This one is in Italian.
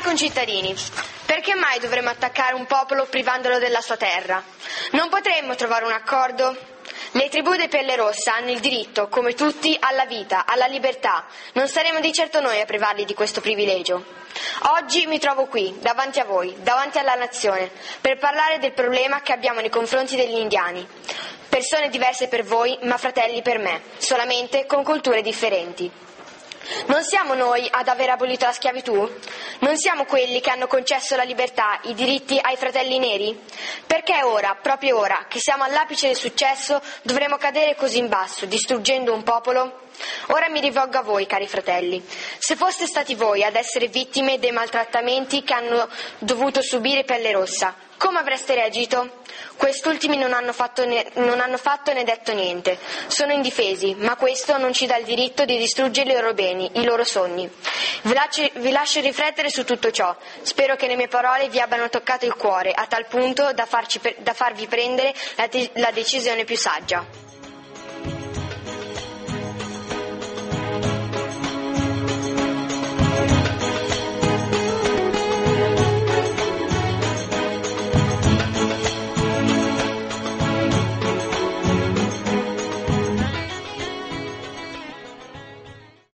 concittadini, perché mai dovremmo attaccare un popolo privandolo della sua terra? Non potremmo trovare un accordo? Le tribù dei Pelle Rossa hanno il diritto, come tutti, alla vita, alla libertà. Non saremo di certo noi a privarli di questo privilegio. Oggi mi trovo qui, davanti a voi, davanti alla nazione, per parlare del problema che abbiamo nei confronti degli indiani. Persone diverse per voi, ma fratelli per me, solamente con culture differenti. Non siamo noi ad aver abolito la schiavitù? Non siamo quelli che hanno concesso la libertà, i diritti ai fratelli neri? Perché ora, proprio ora, che siamo all'apice del successo, dovremo cadere così in basso, distruggendo un popolo? Ora mi rivolgo a voi, cari fratelli. Se foste stati voi ad essere vittime dei maltrattamenti che hanno dovuto subire Pelle Rossa, come avreste reagito? Quest'ultimi non hanno fatto né detto niente. Sono indifesi, ma questo non ci dà il diritto di distruggere i loro beni, i loro sogni. Vi lascio riflettere su tutto ciò. Spero che le mie parole vi abbiano toccato il cuore, a tal punto da farvi prendere la decisione più saggia.